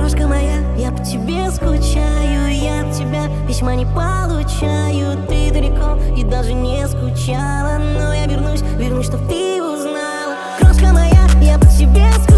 Крошка моя, я по тебе скучаю, я от тебя письма не получаю. Ты далеко и даже не скучала, но я вернусь, чтоб ты узнала. Крошка моя, я по тебе скучаю.